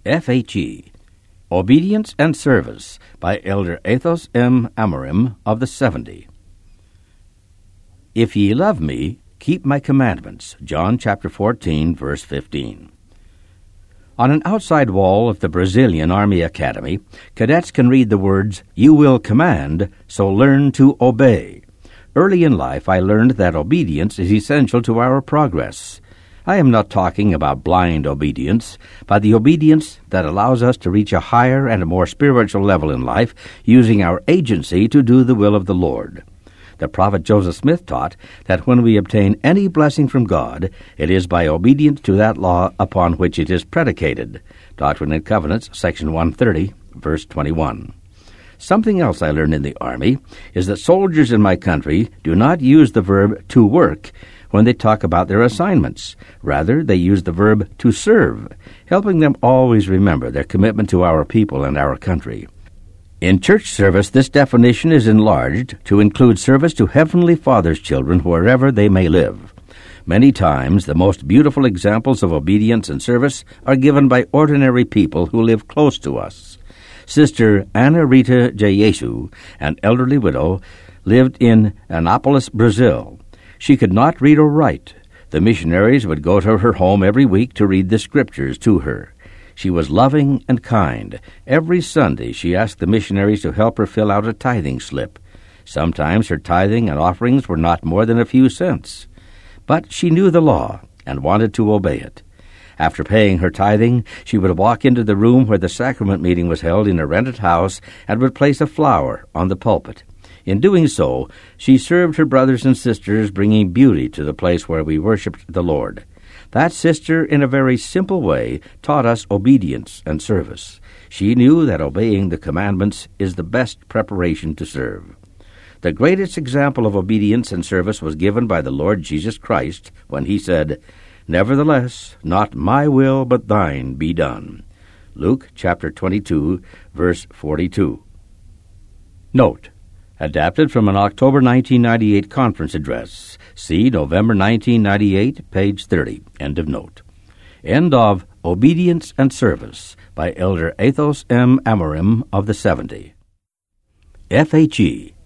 FHE, Obedience and Service by Elder Athos M. Amorim of the 70. If ye love me, keep my commandments. John chapter 14, verse 15. On an outside wall of the Brazilian Army Academy, cadets can read the words, "You will command, so learn to obey." Early in life, I learned that obedience is essential to our progress. I am not talking about blind obedience, but the obedience that allows us to reach a higher and a more spiritual level in life, using our agency to do the will of the Lord. The prophet Joseph Smith taught that when we obtain any blessing from God, it is by obedience to that law upon which it is predicated. Doctrine and Covenants, section 130, verse 21. Something else I learned in the Army is that soldiers in my country do not use the verb to work when they talk about their assignments. Rather, they use the verb to serve, helping them always remember their commitment to our people and our country. In church service, this definition is enlarged to include service to Heavenly Father's children wherever they may live. Many times, the most beautiful examples of obedience and service are given by ordinary people who live close to us. Sister Ana Rita Jesu, an elderly widow, lived in Anápolis, Brazil. She could not read or write. The missionaries would go to her home every week to read the Scriptures to her. She was loving and kind. Every Sunday she asked the missionaries to help her fill out a tithing slip. Sometimes her tithing and offerings were not more than a few cents. But she knew the law and wanted to obey it. After paying her tithing, she would walk into the room where the sacrament meeting was held in a rented house and would place a flower on the pulpit. In doing so, she served her brothers and sisters, bringing beauty to the place where we worshiped the Lord. That sister, in a very simple way, taught us obedience and service. She knew that obeying the commandments is the best preparation to serve. The greatest example of obedience and service was given by the Lord Jesus Christ when he said, "Nevertheless, not my will but thine be done." Luke chapter 22, verse 42. Note: adapted from an October 1998 conference address. See November 1998, page 30. End of note. End of Obedience and Service by Elder Athos M. Amorim of the 70. FHE,